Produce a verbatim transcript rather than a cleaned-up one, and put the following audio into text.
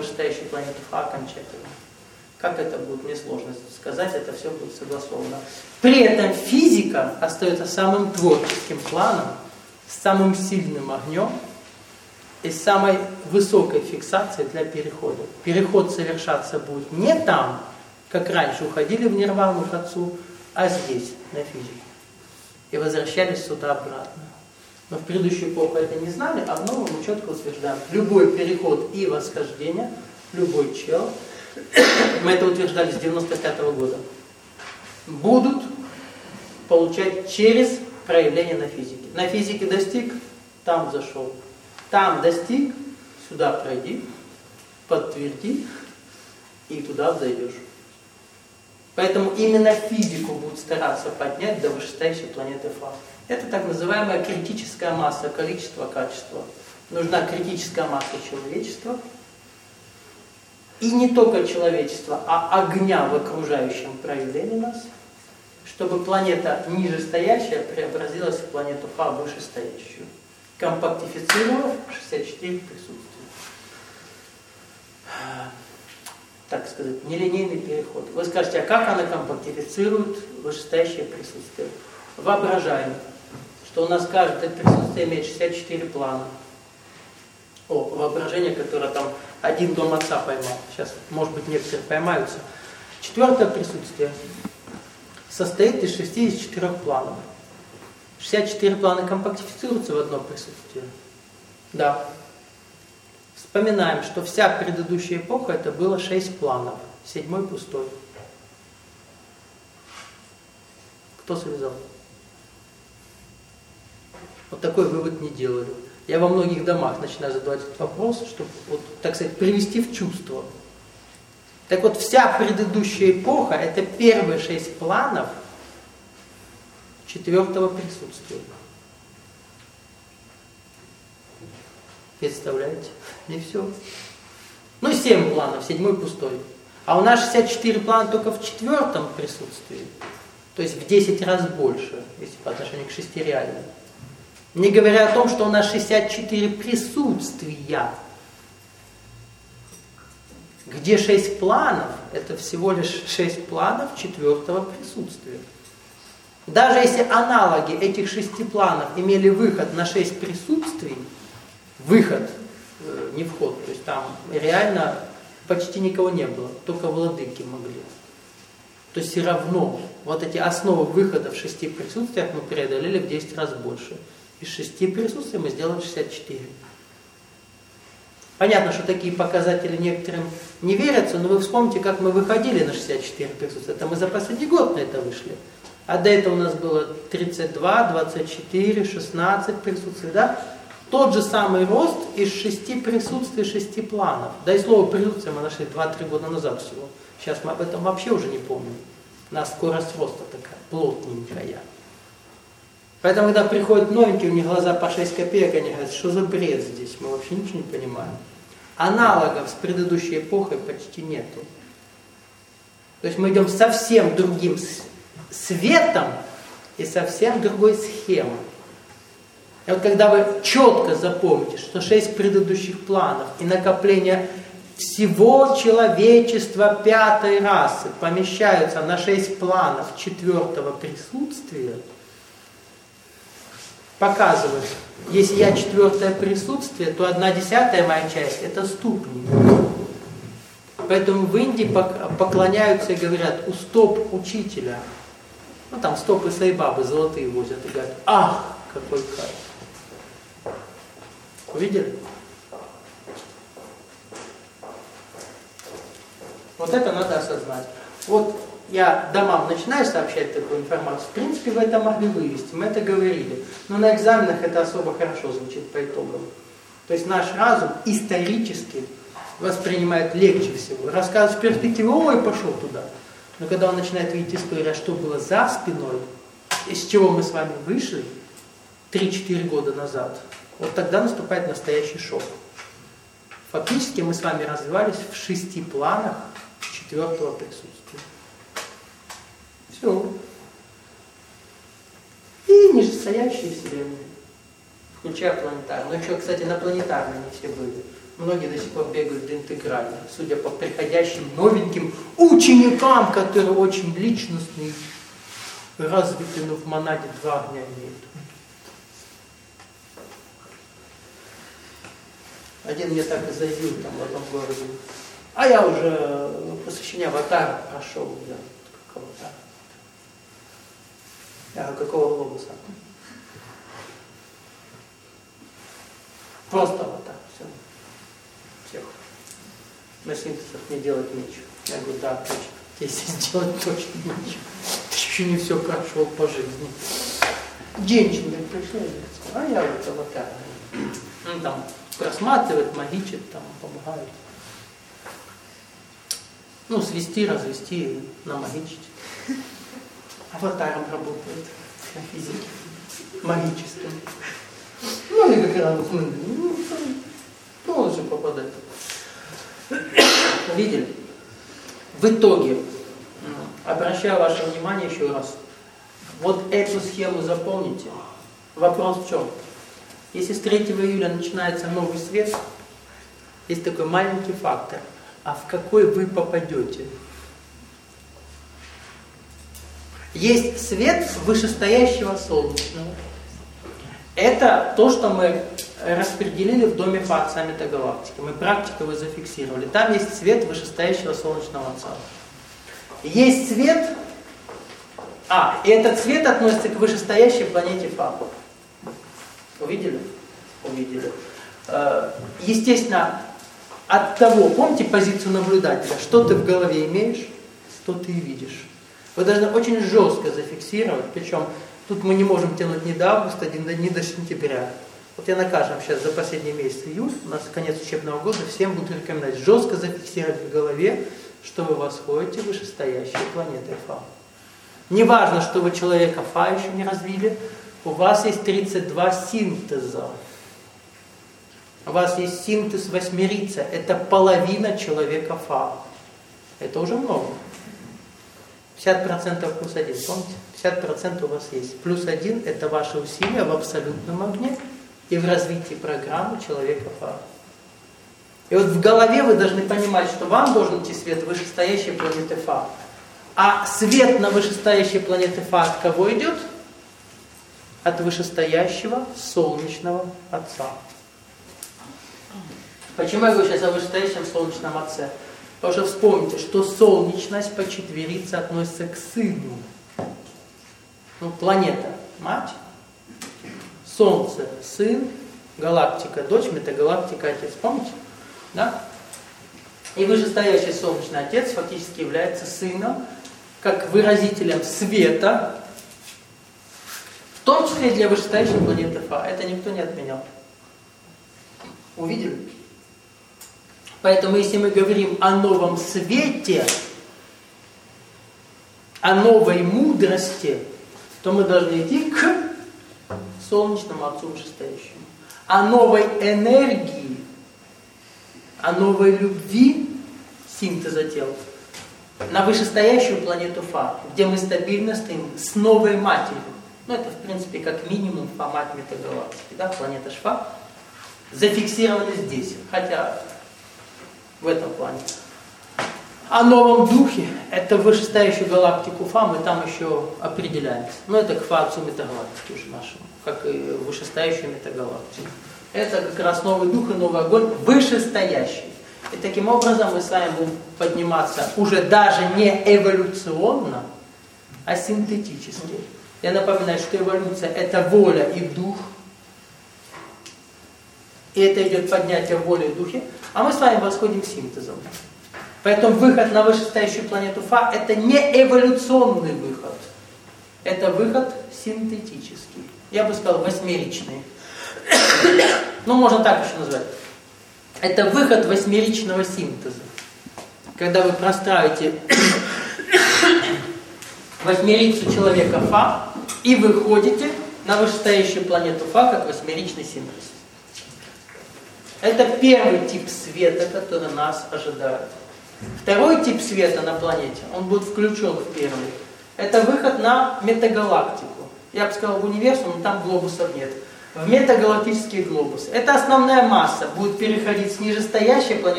вышестоящей планеты Фа окончательно. Как это будет, мне сложно сказать, это все будет согласовано. При этом физика остается самым творческим планом, с самым сильным огнем и с самой высокой фиксацией для перехода. Переход совершаться будет не там, как раньше уходили в нирвану к Отцу, а здесь, на физику. И возвращались сюда обратно. Но в предыдущую эпоху это не знали, а в новом мы четко утверждаем. Любой переход и восхождение, любой чел, мы это утверждали с девяносто пятого года, будут получать через проявление на физике. На физике достиг, там зашел. Там достиг, сюда пройди, подтверди, и туда взойдешь. Поэтому именно физику будут стараться поднять до вышестоящей планеты Фа. Это так называемая критическая масса, количество, качество. Нужна критическая масса человечества. И не только человечества, а огня в окружающем проявлении нас, чтобы планета нижестоящая преобразилась в планету Фа вышестоящую, компактифицировав шестьдесят четыре присутствия. Так сказать, нелинейный переход. Вы скажете, а как она компактифицирует вышестоящее присутствие? Воображаем, что у нас каждое присутствие имеет шестьдесят четыре плана. О, воображение, которое там один дом отца поймал. Сейчас, может быть, некоторые поймаются. Четвертое присутствие состоит из шестидесяти четырёх планов. шестьдесят четыре плана компактифицируются в одно присутствие. Да. Вспоминаем, что вся предыдущая эпоха это было шесть планов. Седьмой пустой. Кто связал? Вот такой вывод не делали. Я во многих домах начинаю задавать этот вопрос, чтобы, вот, так сказать, привести в чувство. Так вот, вся предыдущая эпоха это первые шесть планов четвертого присутствия. Представляете? И все. Ну, семь планов, седьмой пустой. А у нас шестьдесят четыре плана только в четвертом присутствии. То есть в десять раз больше, если по отношению к шести реальным. Не говоря о том, что у нас шестьдесят четыре присутствия. Где шесть планов, это всего лишь шесть планов четвертого присутствия. Даже если аналоги этих шести планов имели выход на шесть присутствий, выход, э, не вход, то есть там реально почти никого не было, только владыки могли. То есть все равно вот эти основы выхода в шести присутствиях мы преодолели в десять раз больше. Из шести присутствий мы сделали шестьдесят четыре. Понятно, что такие показатели некоторым не верятся, но вы вспомните, как мы выходили на шестьдесят четыре присутствия. Это мы за последний год на это вышли. А до этого у нас было тридцать два, двадцать четыре, шестнадцать присутствий, да? Тот же самый рост из шести присутствий, шести планов. Да и слово присутствие мы нашли два-три года назад всего. Сейчас мы об этом вообще уже не помним. У нас скорость роста такая, плотненькая. Поэтому, когда приходят новенькие, у них глаза по шесть копеек, они говорят, что за бред здесь, мы вообще ничего не понимаем. Аналогов с предыдущей эпохой почти нету. То есть мы идем совсем другим светом и совсем другой схемой. И вот когда вы четко запомните, что шесть предыдущих планов и накопление всего человечества пятой расы помещаются на шесть планов четвертого присутствия, показывает, если я четвертое присутствие, то одна десятая моя часть это ступни. Поэтому в Индии поклоняются и говорят, у стоп учителя, ну там стопы Сайбабы золотые возят и говорят, ах, какой кайф. Увидели? Вот это надо осознать. Вот я домам начинаю сообщать такую информацию, в принципе, вы это могли вывести, мы это говорили. Но на экзаменах это особо хорошо звучит по итогам. То есть наш разум исторически воспринимает легче всего. Рассказывать в перспективе, ой, пошел туда. Но когда он начинает видеть историю, что было за спиной, из чего мы с вами вышли три-четыре года назад, вот тогда наступает настоящий шок. Фактически мы с вами развивались в шести планах четвертого присутствия. Все. И нижестоящие вселенные, включая планетарные. Но еще, кстати, на планетарные не все были. Многие до сих пор бегают до интегральных, судя по приходящим новеньким ученикам, которые очень личностные, развиты, но в монаде два огня имеют. Один мне так и заявил там в одном городе. А я уже посвящение аватара прошел. Я, как аватар? Я говорю, какого глобуса? Просто аватар, все. Всех. На синтезах мне делать нечего. Я говорю, да, точно. Если сделать точно нечего. Ты еще не все прошел по жизни. Женщины пришли, а я вот аватар. Ну там просматривает, магичит, там помогает. Ну, свести, развести, намагичить. Аватаром работает на физике, магическим. Ну, и как раз, ну, полностью попадает. Видели? В итоге, обращаю ваше внимание еще раз, вот эту схему запомните. Вопрос в чем? Если с третьего июля начинается новый свет, есть такой маленький фактор. А в какой вы попадете? Есть свет вышестоящего солнечного. Это то, что мы распределили в доме Фатса метагалактики. Мы практику его зафиксировали. Там есть свет вышестоящего солнечного отца. Есть свет... А, и этот свет относится к вышестоящей планете Фа. Увидели? Увидели. Естественно, от того, помните позицию наблюдателя, что ты в голове имеешь, что ты видишь. Вы должны очень жестко зафиксировать, причем тут мы не можем тянуть ни до августа, ни до сентября. Вот я на каждом сейчас за последний месяц июль, у нас конец учебного года, всем буду рекомендовать жестко зафиксировать в голове, что вы восходите в вышестоящие планеты Фа. Неважно, что вы человека Фа еще не развили, у вас есть тридцать два синтеза. У вас есть синтез восьмерица, это половина человека Фа. Это уже много. пятьдесят процентов плюс один, помните? пятьдесят процентов у вас есть. Плюс один – это ваши усилия в абсолютном огне и в развитии программы человека Фа. И вот в голове вы должны понимать, что вам должен идти свет вышестоящей планеты Фа. А свет на вышестоящей планеты Фа от кого идет? От вышестоящего солнечного отца. Почему я говорю сейчас о вышестоящем солнечном отце? Потому что вспомните, что солнечность по четверице относится к сыну. Ну, планета – мать, Солнце – сын, галактика – дочь, метагалактика – отец. Помните? Да? И вышестоящий солнечный отец фактически является сыном, как выразителем света, в том числе для вышестоящей планеты Фа. Это никто не отменял. Увидели? Поэтому, если мы говорим о новом свете, о новой мудрости, то мы должны идти к солнечному отцу вышестоящему. О новой энергии, о новой любви синтеза тел на вышестоящую планету Фа, где мы стабильно стоим с новой матерью. Ну, это, в принципе, как минимум Фа-мать метагалактики, да, планета Шфа, зафиксированы здесь, хотя в этом плане. О новом духе, это вышестоящую галактику Фа, мы там еще определяемся. Но это к Фа-отцу метагалактики уже нашему, как и вышестоящую метагалактику. Это как раз новый дух и новый огонь, вышестоящий. И таким образом мы с вами будем подниматься уже даже не эволюционно, а синтетически. Я напоминаю, что эволюция – это воля и дух. И это идет поднятие воли и духе. А мы с вами восходим к синтезам. Поэтому выход на вышестоящую планету Фа – это не эволюционный выход. Это выход синтетический. Я бы сказал, восьмеричный. Ну, можно так еще назвать. Это выход восьмеричного синтеза. Когда вы простраиваете восьмерицу человека Фа и выходите на вышестоящую планету Фа как восьмеричный синтез. Это первый тип света, который нас ожидает. Второй тип света на планете, он будет включен в первый. Это выход на метагалактику. Я бы сказал в универсум, но там глобусов нет. в метагалактический глобус. Эта основная масса будет переходить с нижестоящей планеты